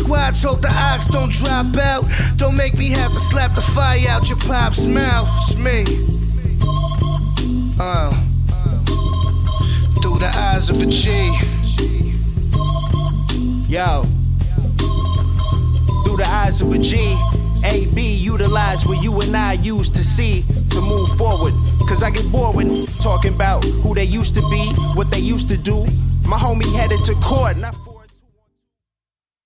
squads, hope the ox don't drop out. Don't make me have to slap the fire out your pop's mouth. It's me. Through the eyes of a G. Yo. Through the eyes of a G. AB, utilize what you and I used to see to move forward. Cause I get bored with talking about who they used to be, what they used to do. My homie headed to court and I